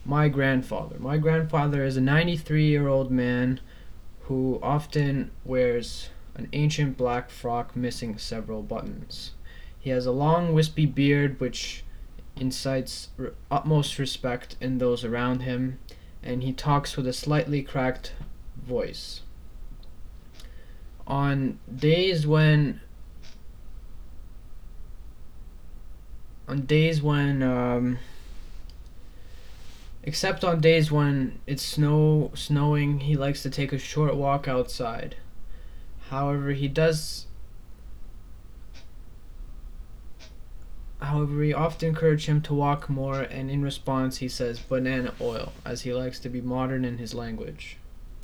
my grandfather. My grandfather is a 93-year-old man who often wears an ancient black frock missing several buttons. He has a long, wispy beard which incites utmost respect in those around him, and he talks with a slightly cracked voice. On days when on days when except on days when it's snowing, he likes to take a short walk outside. However, he does However, we often encourage him to walk more, and in response he says banana oil, as he likes to be modern in his language.